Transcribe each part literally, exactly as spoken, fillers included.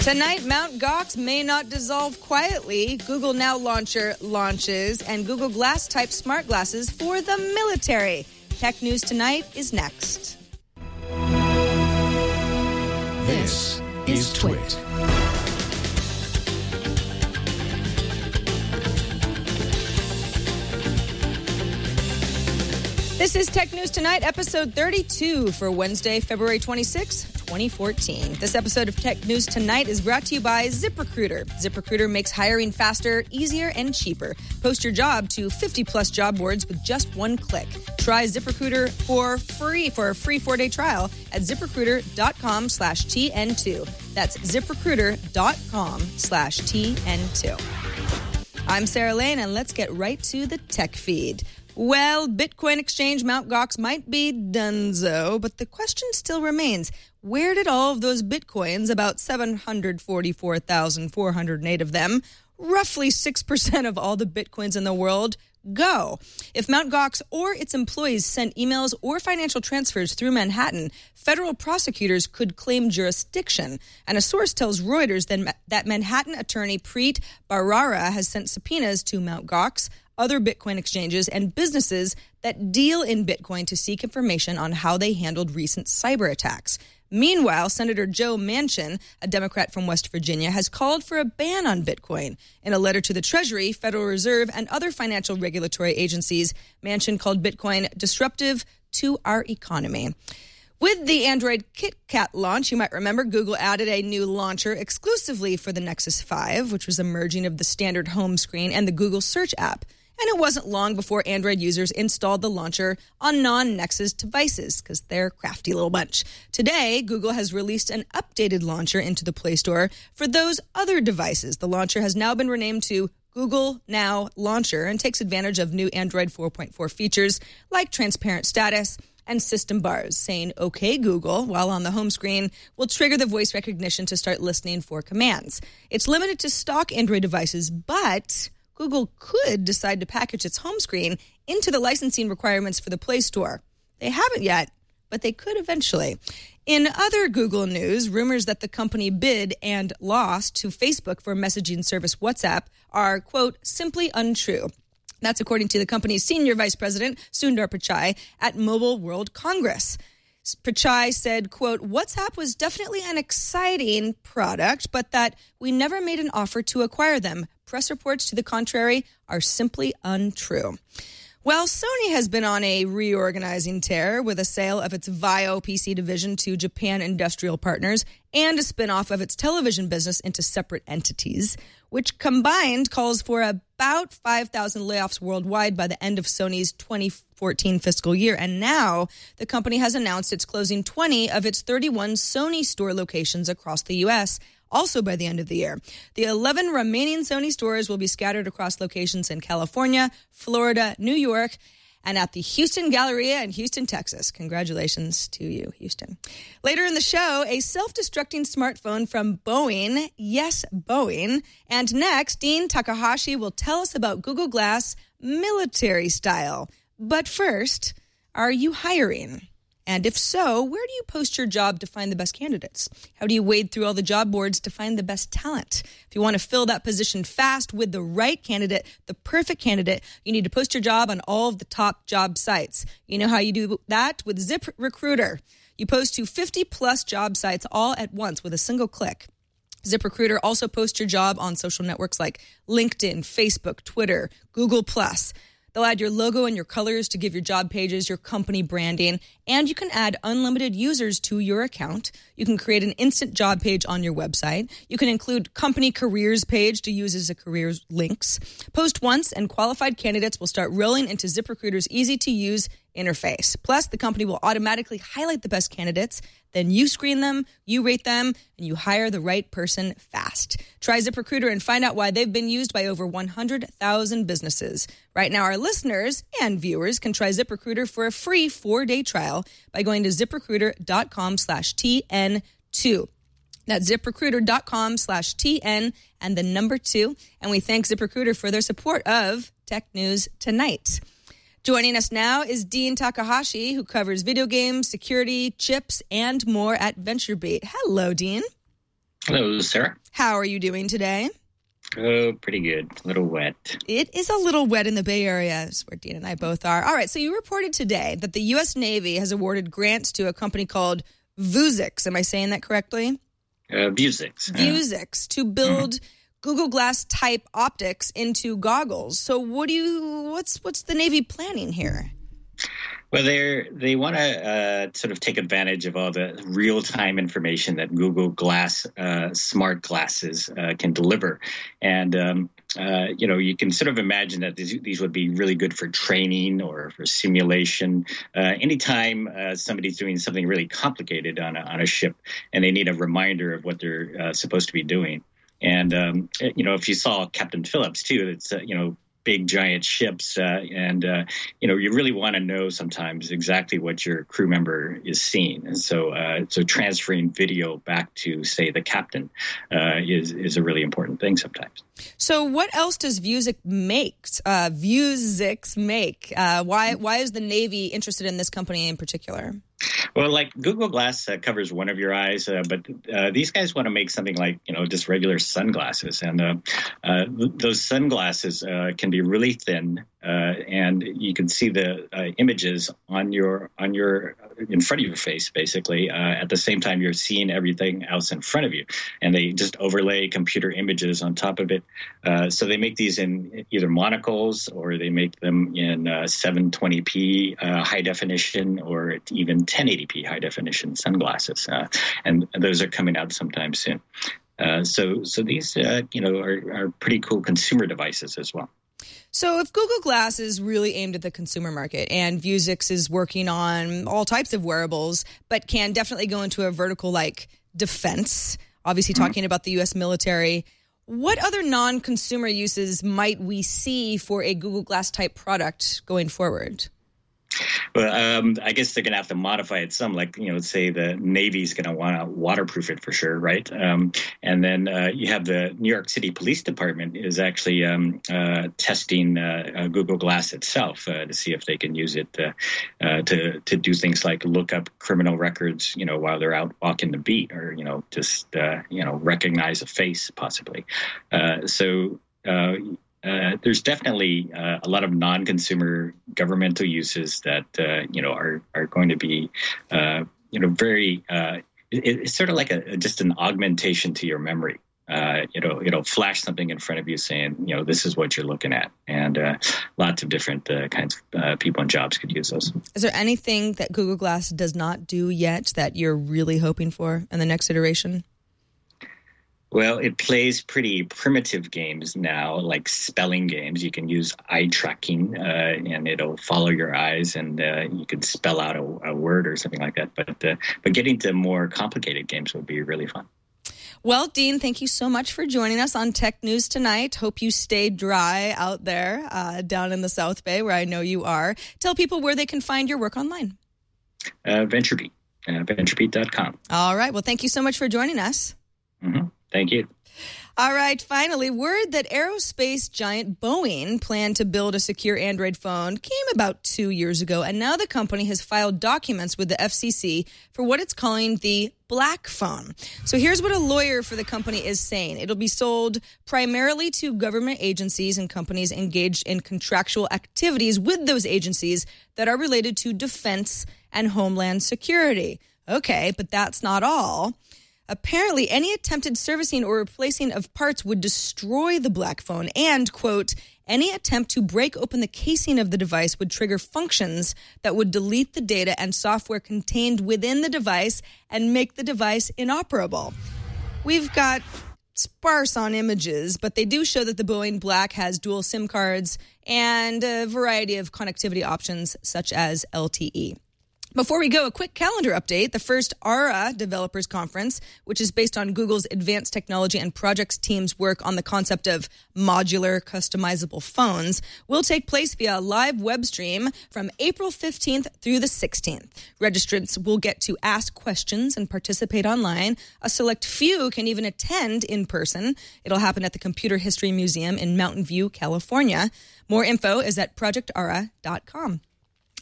Tonight, Mount Gox may not dissolve quietly. Google Now launcher launches, and Google Glass-type smart glasses for the military. Tech News Tonight is next. This is Twit. This is Tech News Tonight, episode thirty-two for Wednesday, February twenty-sixth, twenty fourteen. This episode of Tech News Tonight is brought to you by ZipRecruiter. ZipRecruiter makes hiring faster, easier, and cheaper. Post your job to fifty plus job boards with just one click. Try ZipRecruiter for free for a free four-day trial at ZipRecruiter.com slash TN2. That's ZipRecruiter.com slash TN2. I'm Sarah Lane, and let's get right to the tech feed. Well, Bitcoin exchange Mount Gox might be donezo, but the question still remains, where did all of those Bitcoins, about seven hundred forty-four thousand four hundred eight of them, roughly six percent of all the Bitcoins in the world, go? If Mount Gox or its employees sent emails or financial transfers through Manhattan, federal prosecutors could claim jurisdiction. And a source tells Reuters that, that Manhattan attorney Preet Bharara has sent subpoenas to Mount Gox, other Bitcoin exchanges, and businesses that deal in Bitcoin to seek information on how they handled recent cyber attacks. Meanwhile, Senator Joe Manchin, a Democrat from West Virginia, has called for a ban on Bitcoin. In a letter to the Treasury, Federal Reserve, and other financial regulatory agencies, Manchin called Bitcoin disruptive to our economy. With the Android KitKat launch, you might remember Google added a new launcher exclusively for the Nexus five, which was a merging of the standard home screen and the Google Search app. And it wasn't long before Android users installed the launcher on non-Nexus devices, because they're a crafty little bunch. Today, Google has released an updated launcher into the Play Store for those other devices. The launcher has now been renamed to Google Now Launcher and takes advantage of new Android four point four features like transparent status and system bars. Saying, "Okay, Google," while on the home screen will trigger the voice recognition to start listening for commands. It's limited to stock Android devices, but Google could decide to package its home screen into the licensing requirements for the Play Store. They haven't yet, but they could eventually. In other Google news, rumors that the company bid and lost to Facebook for messaging service WhatsApp are, quote, simply untrue. That's according to the company's senior vice president, Sundar Pichai, at Mobile World Congress. Pichai said, quote, WhatsApp was definitely an exciting product, but that we never made an offer to acquire them. Press reports to the contrary are simply untrue. Well, Sony has been on a reorganizing tear with a sale of its Vaio P C division to Japan Industrial Partners and a spinoff of its television business into separate entities, which combined calls for about five thousand layoffs worldwide by the end of Sony's twenty fourteen fiscal year. And now the company has announced it's closing twenty of its thirty-one Sony store locations across the U S, also by the end of the year. The eleven remaining Sony stores will be scattered across locations in California, Florida, New York, and at the Houston Galleria in Houston, Texas. Congratulations to you, Houston. Later in the show, a self-destructing smartphone from Boeing. Yes, Boeing. And next, Dean Takahashi will tell us about Google Glass military style. But first, are you hiring? And if so, where do you post your job to find the best candidates? How do you wade through all the job boards to find the best talent? If you want to fill that position fast with the right candidate, the perfect candidate, you need to post your job on all of the top job sites. You know how you do that? With ZipRecruiter. You post to fifty plus job sites all at once with a single click. ZipRecruiter also posts your job on social networks like LinkedIn, Facebook, Twitter, Google plus. They'll add your logo and your colors to give your job pages your company branding, and you can add unlimited users to your account. You can create an instant job page on your website. You can include company careers page to use as a careers links. Post once, and qualified candidates will start rolling into ZipRecruiter's easy-to-use interface. Plus, the company will automatically highlight the best candidates. Then you screen them, you rate them, and you hire the right person fast. Try ZipRecruiter and find out why they've been used by over one hundred thousand businesses. Right now, our listeners and viewers can try ZipRecruiter for a free four-day trial by going to ZipRecruiter.com slash TN2. That's ZipRecruiter.com slash TN and the number two. And we thank ZipRecruiter for their support of Tech News Tonight. Joining us now is Dean Takahashi, who covers video games, security, chips, and more at VentureBeat. Hello, Dean. Hello, Sarah. How are you doing today? Oh, pretty good. A little wet. It is a little wet in the Bay Area, is where Dean and I both are. All right, so you reported today that the U S Navy has awarded grants to a company called Vuzix. Am I saying that correctly? Uh, Vuzix. Vuzix, to build mm-hmm. Google Glass type optics into goggles. So what do you? What's what's the Navy planning here? Well, they they want to uh, sort of take advantage of all the real-time information that Google Glass uh, smart glasses uh, can deliver. And, um, uh, you know, you can sort of imagine that these, these would be really good for training or for simulation. Uh, anytime uh, somebody's doing something really complicated on a, on a ship and they need a reminder of what they're uh, supposed to be doing. And, um, you know, if you saw Captain Phillips, too, it's, uh, you know, big giant ships, uh, and uh, you know you really want to know sometimes exactly what your crew member is seeing, and so uh, so transferring video back to say the captain uh, is is a really important thing sometimes. So what else does Vuzix make? Uh, Vuzix make? Uh, why why is the Navy interested in this company in particular? Well, like Google Glass uh, covers one of your eyes, uh, but uh, these guys want to make something like, you know, just regular sunglasses. And uh, uh, th- those sunglasses uh, can be really thin, uh, and you can see the uh, images on your on your in front of your face, basically. Uh, at the same time, you're seeing everything else in front of you, and they just overlay computer images on top of it. Uh, so they make these in either monocles, or they make them in uh, seven twenty p uh, high definition, or even ten eighty p high definition sunglasses, uh, and those are coming out sometime soon. Uh, so, so these, uh, you know, are, are pretty cool consumer devices as well. So, if Google Glass is really aimed at the consumer market, and Vuzix is working on all types of wearables, but can definitely go into a vertical like defense, obviously mm-hmm. talking about the U S military, what other non-consumer uses might we see for a Google Glass type product going forward? Well, um, I guess they're going to have to modify it some, like, you know, say the Navy's going to want to waterproof it for sure, right? Um, and then uh, you have the New York City Police Department is actually um, uh, testing uh, uh, Google Glass itself uh, to see if they can use it uh, uh, to to do things like look up criminal records, you know, while they're out walking the beat, or, you know, just, uh, you know, recognize a face possibly. Uh, so, uh Uh, there's definitely uh, a lot of non-consumer governmental uses that uh, you know are are going to be uh, you know very uh, it, it's sort of like a just an augmentation to your memory. Uh, you know, it'll flash something in front of you saying, you know, this is what you're looking at, and uh, lots of different uh, kinds of uh, people and jobs could use those. Is there anything that Google Glass does not do yet that you're really hoping for in the next iteration? Well, it plays pretty primitive games now, like spelling games. You can use eye tracking, uh, and it'll follow your eyes, and uh, you can spell out a, a word or something like that. But uh, but getting to more complicated games would be really fun. Well, Dean, thank you so much for joining us on Tech News tonight. Hope you stay dry out there uh, down in the South Bay, where I know you are. Tell people where they can find your work online. Uh, VentureBeat, uh, VentureBeat dot com. All right. Well, thank you so much for joining us. Mm-hmm. Thank you. All right, finally, word that aerospace giant Boeing planned to build a secure Android phone came about two years ago, and now the company has filed documents with the F C C for what it's calling the Black Phone. So here's what a lawyer for the company is saying. It'll be sold primarily to government agencies and companies engaged in contractual activities with those agencies that are related to defense and homeland security. Okay, but that's not all. Apparently, any attempted servicing or replacing of parts would destroy the Black Phone, and, quote, any attempt to break open the casing of the device would trigger functions that would delete the data and software contained within the device and make the device inoperable. We've got sparse on images, but they do show that the Boeing Black has dual SIM cards and a variety of connectivity options such as L T E. Before we go, a quick calendar update. The first Aura Developers Conference, which is based on Google's advanced technology and projects team's work on the concept of modular customizable phones, will take place via live web stream from April fifteenth through the sixteenth. Registrants will get to ask questions and participate online. A select few can even attend in person. It'll happen at the Computer History Museum in Mountain View, California. More info is at project aura dot com.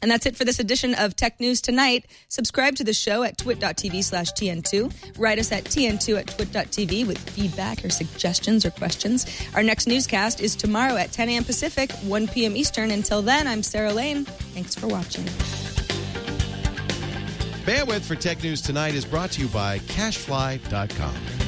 And that's it for this edition of Tech News Tonight. Subscribe to the show at twit.tv slash TN2. Write us at T N two at twit.tv with feedback or suggestions or questions. Our next newscast is tomorrow at ten a.m. Pacific, one p.m. Eastern. Until then, I'm Sarah Lane. Thanks for watching. Bandwidth for Tech News Tonight is brought to you by Cashfly dot com.